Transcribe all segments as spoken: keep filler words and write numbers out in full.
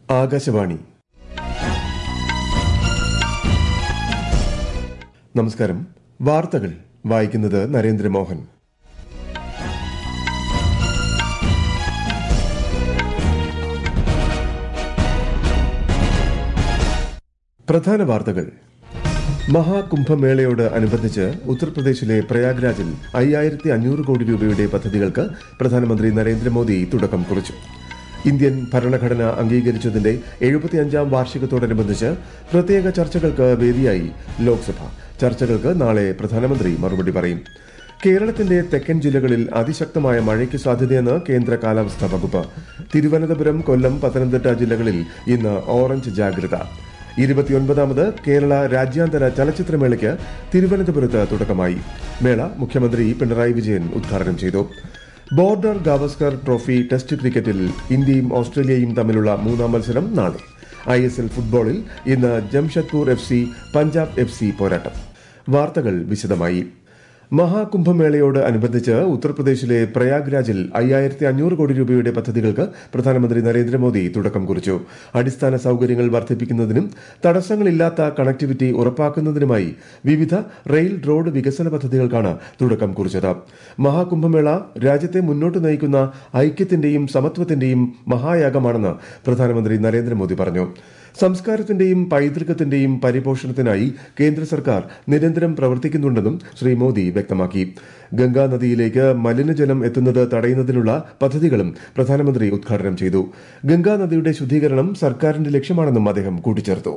ആകാശവാണി. നമസ്കാരം. വാർത്തകൾ വായിക്കുന്നത് നരേന്ദ്രമോഹൻ. പ്രധാന വാർത്തകൾ. മഹാകുംഭമേളയോട് അനുബന്ധിച്ച് ഉത്തർപ്രദേശിലെ പ്രയാഗ്രാജിൽ അയ്യായിരത്തി അഞ്ഞൂറ് കോടി രൂപയുടെ പദ്ധതികൾക്ക് പ്രധാനമന്ത്രി നരേന്ദ്രമോദി തുടക്കം കുറിച്ചു. ഇന്ത്യൻ ഭരണഘടന അംഗീകരിച്ചതിന്റെ എഴുപത്തിയഞ്ചാം വാർഷികത്തോടനുബന്ധിച്ച് പ്രത്യേക ചർച്ചകൾക്ക് വേദിയായി ലോക്സഭ. ചർച്ചകൾക്ക് നാളെ പ്രധാനമന്ത്രി മറുപടി പറയും. കേരളത്തിന്റെ തെക്കൻ ജില്ലകളിൽ അതിശക്തമായ മഴയ്ക്ക് സാധ്യതയെന്ന് കേന്ദ്ര കാലാവസ്ഥാ വകുപ്പ്. തിരുവനന്തപുരം, കൊല്ലം, പത്തനംതിട്ട ജില്ലകളിൽ ഇന്ന് ഓറഞ്ച് ജാഗ്രത. ഇരുപത്തിയൊൻപതാമത് കേരള രാജ്യാന്തര ചലച്ചിത്രമേളയ്ക്ക് തിരുവനന്തപുരത്ത് തുടക്കമായി. മേള മുഖ്യമന്ത്രി പിണറായി വിജയൻ ഉദ്ഘാടനം ചെയ്തു. ബോർഡർ ഗാവസ്കർ ട്രോഫി ടെസ്റ്റ് ക്രിക്കറ്റിൽ ഇന്ത്യയും ഓസ്ട്രേലിയയും തമ്മിലുള്ള മൂന്നാം മത്സരം നാളെ. ഐ എസ് എൽ ഫുട്ബോളിൽ ഇന്ന് Jamshedpur F C Punjab F C പോരാട്ടം. വാർത്തകൾ വിശദമായി. മഹാകുംഭമേളയോട് അനുബന്ധിച്ച് ഉത്തർപ്രദേശിലെ പ്രയാഗ്രാജിൽ അയ്യായിരത്തി അഞ്ഞൂറ് കോടി രൂപയുടെ പദ്ധതികൾക്ക് പ്രധാനമന്ത്രി നരേന്ദ്രമോദി തുടക്കം കുറിച്ചു. അടിസ്ഥാന സൌകര്യങ്ങൾ വർദ്ധിപ്പിക്കുന്നതിനും തടസ്സങ്ങളില്ലാത്ത കണക്ടിവിറ്റി ഉറപ്പാക്കുന്നതിനുമായി വിവിധ റെയിൽ റോഡ് വികസന പദ്ധതികൾക്കാണ് തുടക്കം കുറിച്ചത്. മഹാകുംഭമേള രാജ്യത്തെ മുന്നോട്ട് നയിക്കുന്ന ഐക്യത്തിന്റെയും സമത്വത്തിന്റെയും മഹായാഗമാണെന്ന് പ്രധാനമന്ത്രി നരേന്ദ്രമോദി പറഞ്ഞു. സംസ്കാരത്തിന്റെയും പൈതൃകത്തിന്റെയും പരിപോഷണത്തിനായി കേന്ദ്ര സർക്കാർ നിരന്തരം പ്രവർത്തിക്കുന്നുണ്ടെന്നും ശ്രീ മോദി വ്യക്തമാക്കി. ഗംഗാ നദിയിലേക്ക് മലിനജലം എത്തുന്നത് തടയുന്നതിനുള്ള പദ്ധതികളും പ്രധാനമന്ത്രി ഉദ്ഘാടനം ചെയ്തു. ഗംഗാ നദിയുടെ ശുദ്ധീകരണം സർക്കാരിന്റെ ലക്ഷ്യമാണെന്നും അദ്ദേഹം കൂട്ടിച്ചേർത്തു.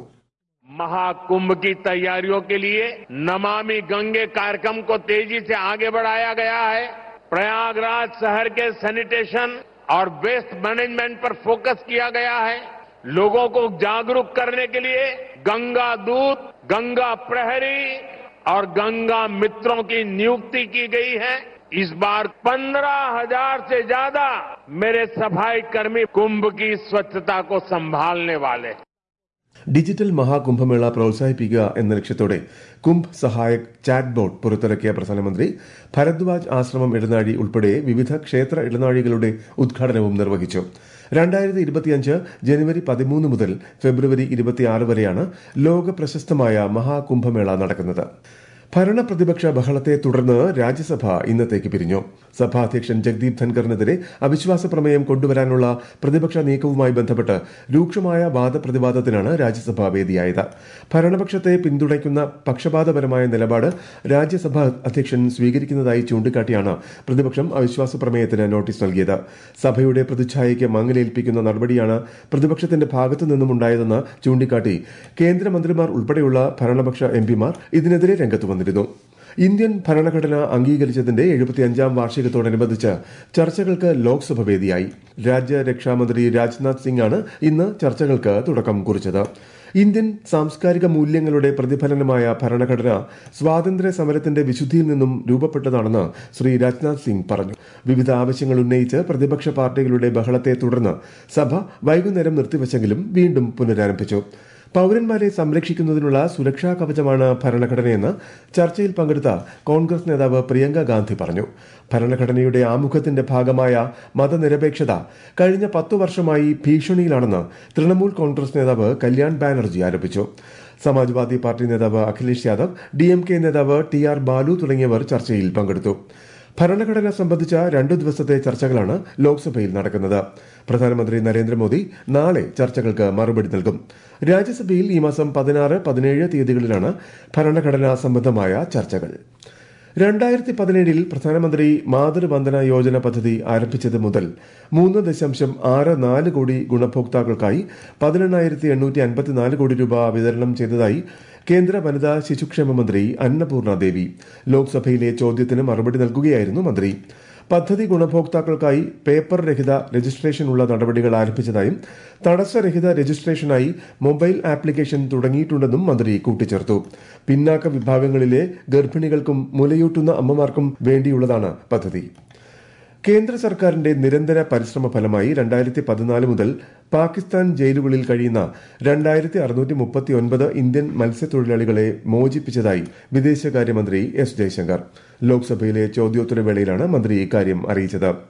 महाकुंभ की तैयारियों के लिए नमामि गंगे कार्यक्रम को तेजी से आगे बढ़ाया गया है. प्रयागराज शहर के सैनिटेशन और वेस्ट मैनेजमेंट पर फोकस किया गया है. लोगों को जागरूक करने के लिए गंगा दूत, गंगा प्रहरी और गंगा मित्रों की नियुक्ति की गई है. इस बार पंद्रह हजार से ज्यादा मेरे सफाई कर्मी कुंभ की स्वच्छता को संभालने वाले. ഡിജിറ്റൽ മഹാകുംഭമേള പ്രോത്സാഹിപ്പിക്കുക എന്ന ലക്ഷ്യത്തോടെ കുംഭ് സഹായക് ചാറ്റ് ബോട്ട് പുറത്തിറക്കിയ പ്രധാനമന്ത്രി ഭരദ്വാജ് ആശ്രമം ഇടനാഴി ഉൾപ്പെടെ വിവിധ ക്ഷേത്ര ഇടനാഴികളുടെ ഉദ്ഘാടനവും നിർവഹിച്ചു. രണ്ടായിരത്തി ഇരുപത്തിയഞ്ച് ജനുവരി പതിമൂന്ന് മുതൽ ഫെബ്രുവരി ഇരുപത്തിയാറ് വരെയാണ് ലോക പ്രശസ്തമായ മഹാകുംഭമേള നടക്കുന്നത്. ഭരണപ്രതിപക്ഷ ബഹളത്തെ തുടർന്ന് രാജ്യസഭ ഇന്നത്തേക്ക് പിരിഞ്ഞു. സഭാധ്യക്ഷൻ ജഗ്ദീപ് ധൻഖറിനെതിരെ അവിശ്വാസ പ്രമേയം കൊണ്ടുവരാനുള്ള പ്രതിപക്ഷ നീക്കവുമായി ബന്ധപ്പെട്ട് രൂക്ഷമായ വാദപ്രതിവാദത്തിനാണ് രാജ്യസഭ വേദിയായത്. ഭരണപക്ഷത്തെ പിന്തുണയ്ക്കുന്ന പക്ഷപാതപരമായ നിലപാട് രാജ്യസഭാ അധ്യക്ഷൻ സ്വീകരിക്കുന്നതായി ചൂണ്ടിക്കാട്ടിയാണ് പ്രതിപക്ഷം അവിശ്വാസ പ്രമേയത്തിന് നോട്ടീസ് നൽകിയത്. സഭയുടെ പ്രതിച്ഛായയ്ക്ക് മങ്ങലേൽപ്പിക്കുന്ന നടപടിയാണ് പ്രതിപക്ഷത്തിന്റെ ഭാഗത്തു നിന്നുമുണ്ടായതെന്ന് ചൂണ്ടിക്കാട്ടി കേന്ദ്രമന്ത്രിമാർ ഉൾപ്പെടെയുള്ള ഭരണപക്ഷ എംപിമാർ ഇതിനെതിരെ രംഗത്ത് വന്നു. ഇന്ത്യൻ ഭരണഘടന അംഗീകരിച്ചതിന്റെ എഴുപത്തിയഞ്ചാം വാർഷികത്തോടനുബന്ധിച്ച് ചർച്ചകൾക്ക് ലോക്സഭ വേദിയായി. രാജ്യരക്ഷാമന്ത്രി രാജ്നാഥ് സിംഗ് ആണ് ഇന്ന് ചർച്ചകൾക്ക് തുടക്കം കുറിച്ചത്. ഇന്ത്യൻ സാംസ്കാരിക മൂല്യങ്ങളുടെ പ്രതിഫലനമായ ഭരണഘടന സ്വാതന്ത്ര്യ സമരത്തിന്റെ വിശുദ്ധിയിൽ നിന്നും രൂപപ്പെട്ടതാണെന്ന് ശ്രീ രാജ്നാഥ് സിംഗ് പറഞ്ഞു. വിവിധ ആവശ്യങ്ങൾ ഉന്നയിച്ച് പ്രതിപക്ഷ പാർട്ടികളുടെ ബഹളത്തെ തുടർന്ന് സഭ വൈകുന്നേരം നിർത്തിവച്ചെങ്കിലും വീണ്ടും പുനരാരംഭിച്ചു. പൌരന്മാരെ സംരക്ഷിക്കുന്നതിനുള്ള സുരക്ഷാ കവചമാണ് ഭരണഘടനയെന്ന് ചർച്ചയിൽ പങ്കെടുത്ത കോൺഗ്രസ് നേതാവ് പ്രിയങ്ക ഗാന്ധി പറഞ്ഞു. ഭരണഘടനയുടെ ആമുഖത്തിന്റെ ഭാഗമായ മതനിരപേക്ഷത കഴിഞ്ഞ പത്തു വർഷമായി ഭീഷണിയിലാണെന്ന് തൃണമൂൽ കോൺഗ്രസ് നേതാവ് കല്യാൺ ബാനർജി ആരോപിച്ചു. സമാജ്വാദി പാർട്ടി നേതാവ് Akhilesh Yadav, D M K നേതാവ് ടി ആർ ബാലു തുടങ്ങിയവർ ചർച്ചയിൽ പങ്കെടുത്തു. ഭരണഘടന സംബന്ധിച്ച രണ്ടു ദിവസത്തെ ചർച്ചകളാണ് ലോക്സഭയിൽ നടക്കുന്നത്. പ്രധാനമന്ത്രി നരേന്ദ്രമോദി നാളെ ചർച്ചകൾക്ക് മറുപടി നൽകും. രാജ്യസഭയിൽ ഈ മാസം പതിനാറ് പതിനേഴ് തീയതികളിലാണ് ഭരണഘടനാ സംബന്ധമായ ചർച്ചകൾ. രണ്ടായിരത്തി പതിനേഴിൽ പ്രധാനമന്ത്രി മാതൃവന്ദന യോജന പദ്ധതി ആരംഭിച്ചത് മുതൽ മൂന്ന് ദശാംശം ആറ് നാല് കോടി ഗുണഭോക്താക്കൾക്കായി പതിനെണ്ണായിരത്തി എണ്ണൂറ്റി അൻപത്തിനാല് കോടി രൂപ വിതരണം ചെയ്തതായി കേന്ദ്ര വനിതാ ശിശുക്ഷേമ മന്ത്രി അന്നപൂർണ ദേവി. ലോക്സഭയിലെ ചോദ്യത്തിന് മറുപടി നൽകുകയായിരുന്നു മന്ത്രി. പദ്ധതി ഗുണഭോക്താക്കൾക്കായി പേപ്പർ രഹിത രജിസ്ട്രേഷനുള്ള നടപടികൾ ആരംഭിച്ചതായും തടസ്സരഹിത രജിസ്ട്രേഷനായി മൊബൈൽ ആപ്ലിക്കേഷൻ തുടങ്ങിയിട്ടുണ്ടെന്നും മന്ത്രി കൂട്ടിച്ചേർത്തു. പിന്നാക്ക വിഭാഗങ്ങളിലെ ഗർഭിണികൾക്കും മുലയൂട്ടുന്ന അമ്മമാർക്കും വേണ്ടിയുള്ളതാണ് പദ്ധതി. കേന്ദ്ര സർക്കാരിന്റെ നിരന്തര പരിശ്രമ ഫലമായി രണ്ടായിരത്തി പതിനാല് മുതൽ പാകിസ്ഥാൻ ജയിലുകളിൽ കഴിയുന്ന രണ്ടായിരത്തി അറുന്നൂറ്റി മുപ്പത്തി ഒൻപത് ഇന്ത്യൻ മത്സ്യത്തൊഴിലാളികളെ മോചിപ്പിച്ചതായി വിദേശകാര്യമന്ത്രി എസ് ജയശങ്കർ. ലോക്സഭയിലെ ചോദ്യോത്തരവേളയിലാണ് മന്ത്രി ഇക്കാര്യം അറിയിച്ചത്.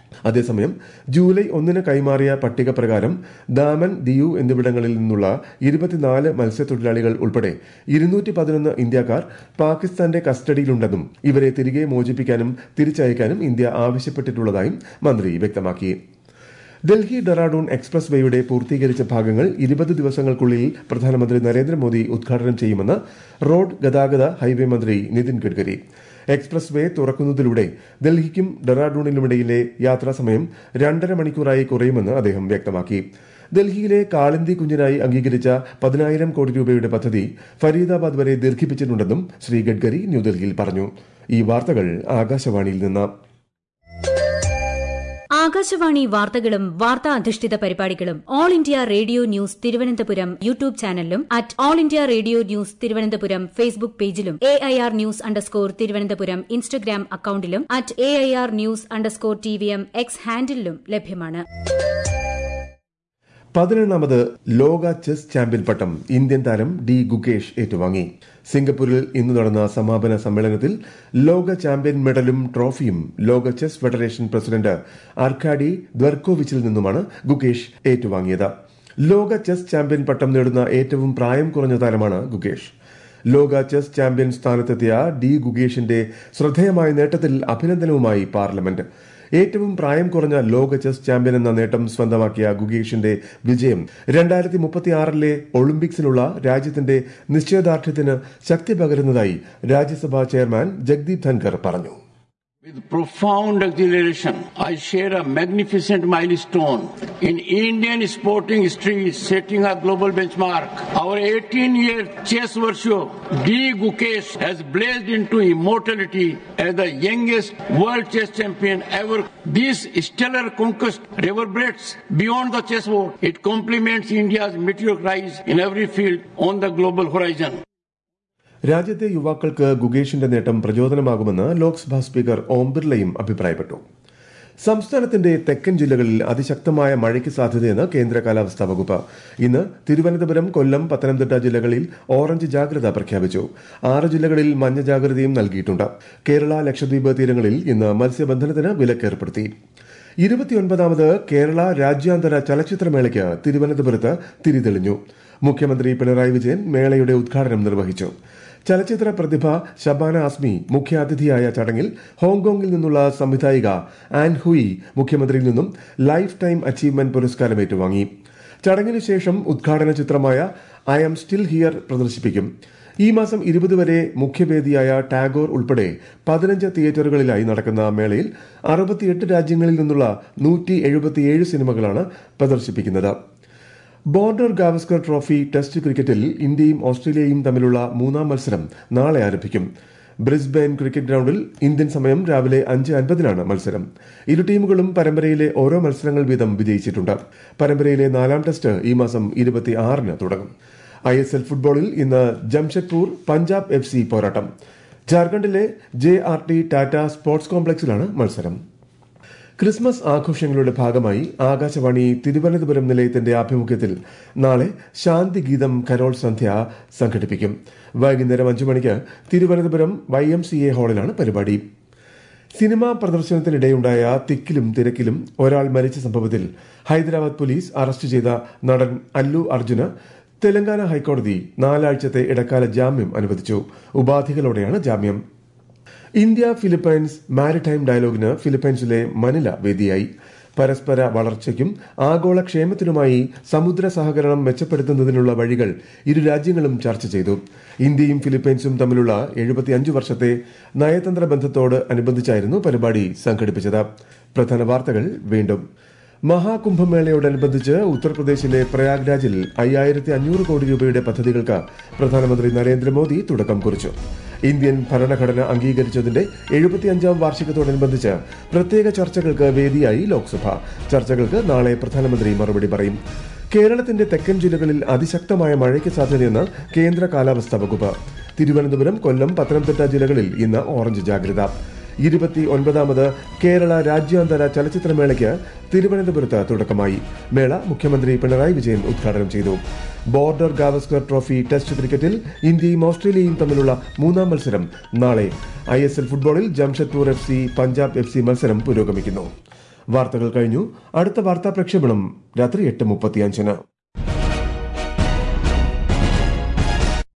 അതേസമയം ജൂലൈ ഒന്നിന് കൈമാറിയ പട്ടിക പ്രകാരം ദാമൻ ദിയു എന്നിവിടങ്ങളിൽ നിന്നുള്ള ഇരുപത്തിനാല് മത്സ്യത്തൊഴിലാളികൾ ഉൾപ്പെടെ ഇരുന്നൂറ്റി പതിനൊന്ന് ഇന്ത്യക്കാർ പാകിസ്ഥാന്റെ കസ്റ്റഡിയിലുണ്ടെന്നും ഇവരെ തിരികെ മോചിപ്പിക്കാനും തിരിച്ചയക്കാനും ഇന്ത്യ ആവശ്യപ്പെട്ടിട്ടുള്ളതായും മന്ത്രി വ്യക്തമാക്കി. ഡൽഹി ഡെറാഡൂൺ എക്സ്പ്രസ് വേയുടെ പൂർത്തീകരിച്ച ഭാഗങ്ങൾ ഇരുപത് ദിവസങ്ങൾക്കുള്ളിൽ പ്രധാനമന്ത്രി നരേന്ദ്രമോദി ഉദ്ഘാടനം ചെയ്യുമെന്ന് റോഡ് ഗതാഗത ഹൈവേ മന്ത്രി നിതിൻ ഗഡ്കരി. എക്സ്പ്രസ് വേ തുറക്കുന്നതിലൂടെ ഡൽഹിക്കും ഡെറാഡൂണിനുമിടയിലെ യാത്രാസമയം രണ്ടര മണിക്കൂറായി കുറയുമെന്ന് അദ്ദേഹം വ്യക്തമാക്കി. ഡൽഹിയിലെ കാളിന്തി കുഞ്ഞിനായി അംഗീകരിച്ച പതിനായിരം കോടി രൂപയുടെ പദ്ധതി ഫരീദാബാദ് വരെ ദീർഘിപ്പിച്ചിട്ടുണ്ടെന്നും ശ്രീ ഗഡ്കരി ന്യൂഡൽഹിയിൽ പറഞ്ഞു. ഈ വാർത്തകൾ ആകാശവാണിയിൽ നിന്ന്. ആകാശവാണി വാർത്തകളും വാർത്താ അധിഷ്ഠിത പരിപാടികളും all India radio news Thiruvananthapuram YouTube ചാനലിലും at all India radio news Thiruvananthapuram Facebook പേജിലും A I R news underscore Thiruvananthapuram Instagram അക്കൌണ്ടിലും at A I R news underscore T V M X ഹാൻഡിലും ലഭ്യമാണ്. പതിനെണ്ണാമത് ലോക ചെസ് ചാമ്പ്യൻ പട്ടം ഇന്ത്യൻ താരം ഡി ഗുകേഷ് ഏറ്റുവാങ്ങി. സിംഗപ്പൂരിൽ ഇന്ന് നടന്ന സമാപന സമ്മേളനത്തിൽ ലോക ചാമ്പ്യൻ മെഡലും ട്രോഫിയും ലോക ചെസ് ഫെഡറേഷൻ പ്രസിഡന്റ് ആർക്കാഡി ദ്വർക്കോവിച്ചിൽ നിന്നുമാണ് ഗുകേഷ് ഏറ്റുവാങ്ങിയത്. ലോക ചെസ് ചാമ്പ്യൻ പട്ടം നേടുന്ന ഏറ്റവും പ്രായം കുറഞ്ഞ താരമാണ് ഗുകേഷ്. ലോക ചെസ് ചാമ്പ്യൻ സ്ഥാനത്തെത്തിയ ഡി ഗുകേഷിന്റെ ശ്രദ്ധേയമായ നേട്ടത്തിൽ അഭിനന്ദനവുമായി പാർലമെന്റ്. ഏറ്റവും പ്രായം കുറഞ്ഞ ലോക ചെസ് ചാമ്പ്യൻ എന്ന നേട്ടം സ്വന്തമാക്കിയ ഗുകേഷിന്റെ വിജയം രണ്ടായിരത്തി മുപ്പത്തിയാറിലെ ഒളിമ്പിക്സിനുള്ള രാജ്യത്തിന്റെ നിശ്ചയദാർഢ്യത്തിന് ശക്തി പകരുന്നതായി രാജ്യസഭാ ചെയർമാൻ ജഗ്ദീപ് ധൻകർ പറഞ്ഞു. With profound exhilaration, I share a magnificent milestone in Indian sporting history, setting a global benchmark. Our eighteen-year chess virtue, D. Gukesh, has blazed into immortality as the youngest world chess champion ever. This stellar conquest reverberates beyond the chessboard. It complements India's meteoric rise in every field on the global horizon. രാജ്യത്തെ യുവാക്കൾക്ക് ഗുകേഷിന്റെ നേട്ടം പ്രചോദനമാകുമെന്ന് Lok Sabha speaker ഓം ബിർളയും അഭിപ്രായപ്പെട്ടു. സംസ്ഥാനത്തിന്റെ തെക്കൻ ജില്ലകളിൽ അതിശക്തമായ മഴയ്ക്ക് സാധ്യതയെന്ന് കേന്ദ്ര കാലാവസ്ഥാ വകുപ്പ്. ഇന്ന് തിരുവനന്തപുരം, കൊല്ലം, പത്തനംതിട്ട ജില്ലകളിൽ ഓറഞ്ച് ജാഗ്രത പ്രഖ്യാപിച്ചു. ആറ് ജില്ലകളിൽ മഞ്ഞ ജാഗ്രതയും നൽകിയിട്ടുണ്ട്. കേരള, ലക്ഷദ്വീപ് തീരങ്ങളിൽ ഇന്ന് മത്സ്യബന്ധനത്തിന് വിലക്കേർപ്പെടുത്തി. ഇരുപത്തിയൊൻപതാമത് കേരള രാജ്യാന്തര ചലച്ചിത്രമേളയ്ക്ക് തിരുവനന്തപുരത്ത് തിരിതെളിഞ്ഞു. മുഖ്യമന്ത്രി പിണറായി വിജയൻ മേളയുടെ ഉദ്ഘാടനം നിർവഹിച്ചു. ചലച്ചിത്ര പ്രതിഭ ഷബാന ആസ്മി മുഖ്യാതിഥിയായ ചടങ്ങിൽ ഹോങ്കോങ്ങിൽ നിന്നുള്ള സംവിധായിക ആൻ ഹുയി മുഖ്യമന്ത്രിയിൽ നിന്നും ലൈഫ് ടൈം അച്ചീവ്മെന്റ് പുരസ്കാരം ഏറ്റുവാങ്ങി. ചടങ്ങിനു ശേഷം ഉദ്ഘാടന ചിത്രമായ ഐ ആം സ്റ്റിൽ ഹിയർ പ്രദർശിപ്പിക്കും. ഈ മാസം ഇരുപത് വരെ മുഖ്യവേദിയായ ടാഗോർ ഉൾപ്പെടെ പതിനഞ്ച് തിയേറ്ററുകളിലായി നടക്കുന്ന മേളയിൽ അറുപത്തിയെട്ട് രാജ്യങ്ങളിൽ നിന്നുള്ള നൂറ്റി എഴുപത്തിയേഴ് സിനിമകളാണ് പ്രദർശിപ്പിക്കുന്നത്. ബോർഡർ ഗാവസ്കർ ട്രോഫി ടെസ്റ്റ് ക്രിക്കറ്റിൽ ഇന്ത്യയും ഓസ്ട്രേലിയയും തമ്മിലുള്ള മൂന്നാം മത്സരം നാളെ ആരംഭിക്കും. ബ്രിസ്ബെയിൻ ക്രിക്കറ്റ് ഗ്രൌണ്ടിൽ ഇന്ത്യൻ സമയം രാവിലെ അഞ്ച് അൻപതിനാണ് മത്സരം. ഇരു ടീമുകളും പരമ്പരയിലെ ഓരോ മത്സരങ്ങൾ വീതം വിജയിച്ചിട്ടുണ്ട്. പരമ്പരയിലെ നാലാം ടെസ്റ്റ് ഈ മാസം ഇരുപത്തിയാറിന് തുടങ്ങും. ഐ എസ് എൽ ഫുട്ബോളിൽ ഇന്ന് ജംഷഡ്പൂർ പഞ്ചാബ് എഫ് സി പോരാട്ടം. ജാർഖണ്ഡിലെ J R D Tata sports കോംപ്ലക്സിലാണ് മത്സരം. ക്രിസ്മസ് ആഘോഷങ്ങളുടെ ഭാഗമായി ആകാശവാണി തിരുവനന്തപുരം നിലയത്തിന്റെ ആഭിമുഖ്യത്തിൽ നാളെ ശാന്തിഗീതം കരോൾ സന്ധ്യ സംഘടിപ്പിക്കും. വൈകുന്നേരം അഞ്ചു മണിക്ക് Thiruvananthapuram Y M C A ഹാളിലാണ് പരിപാടി. സിനിമാ പ്രദർശനത്തിനിടെയുണ്ടായ തിക്കിലും തിരക്കിലും ഒരാൾ മരിച്ച സംഭവത്തിൽ ഹൈദരാബാദ് പോലീസ് അറസ്റ്റ് ചെയ്ത നടൻ അല്ലു അർജുന് തെലങ്കാന ഹൈക്കോടതി നാലാഴ്ചത്തെ ഇടക്കാല ജാമ്യം അനുവദിച്ചു. ഉപാധികളോടെയാണ് ജാമ്യം. ഇന്ത്യ ഫിലിപ്പൈൻസ് മാരിടൈം ഡയലോഗിന് ഫിലിപ്പൈൻസിലെ മനില വേദിയായി. പരസ്പര വളർച്ചയ്ക്കും ആഗോള ക്ഷേമത്തിനുമായി സമുദ്ര സഹകരണം മെച്ചപ്പെടുത്തുന്നതിനുള്ള വഴികൾ ഇരു രാജ്യങ്ങളും ചർച്ച ചെയ്തു. ഇന്ത്യയും ഫിലിപ്പൈൻസും തമ്മിലുള്ള എഴുപത്തിയഞ്ച് വർഷത്തെ നയതന്ത്ര ബന്ധത്തോട് അനുബന്ധിച്ചായിരുന്നു പരിപാടി സംഘടിപ്പിച്ചത്. പ്രധാന വാർത്തകൾ വീണ്ടും. മഹാകുംഭമേളയോടനുബന്ധിച്ച് ഉത്തർപ്രദേശിലെ പ്രയാഗ്രാജിൽ അയ്യായിരത്തി അഞ്ഞൂറ് കോടി രൂപയുടെ പദ്ധതികൾക്ക് പ്രധാനമന്ത്രി നരേന്ദ്രമോദി തുടക്കം കുറിച്ചു. ഇന്ത്യൻ ഭരണഘടന അംഗീകരിച്ചതിന്റെ എഴുപത്തിയഞ്ചാം വാർഷികത്തോടനുബന്ധിച്ച് പ്രത്യേക ചർച്ചകൾക്ക് വേദിയായി ലോക്സഭ. ചർച്ചകൾക്ക് നാളെ പ്രധാനമന്ത്രി മറുപടി പറയും. കേരളത്തിന്റെ തെക്കൻ ജില്ലകളിൽ അതിശക്തമായ മഴയ്ക്ക് സാധ്യതയെന്ന് കേന്ദ്ര കാലാവസ്ഥാ വകുപ്പ്. തിരുവനന്തപുരം, കൊല്ലം, പത്തനംതിട്ട ജില്ലകളിൽ ഇന്ന് ഓറഞ്ച് ജാഗ്രത. ഇരുപത്തി ഒൻപതാമത് കേരള രാജ്യാന്തര ചലച്ചിത്രമേളയ്ക്ക് തിരുവനന്തപുരത്ത് തുടക്കമായി. മേള മുഖ്യമന്ത്രി പിണറായി വിജയൻ ഉദ്ഘാടനം ചെയ്തു. ബോർഡർ ഗാവസ്കർ ട്രോഫി ടെസ്റ്റ് ക്രിക്കറ്റിൽ ഇന്ത്യയും ഓസ്ട്രേലിയയും തമ്മിലുള്ള മൂന്നാം മത്സരം നാളെ. ഐ എസ് എൽ ഫുട്ബോളിൽ Jamshedpur F C Punjab F C മത്സരം പുരോഗമിക്കുന്നു. വാർത്തകൾ കഴിഞ്ഞു. അടുത്ത വാർത്താ പ്രക്ഷേപണം രാത്രി എട്ട് മുപ്പത്തിയഞ്ചിന്.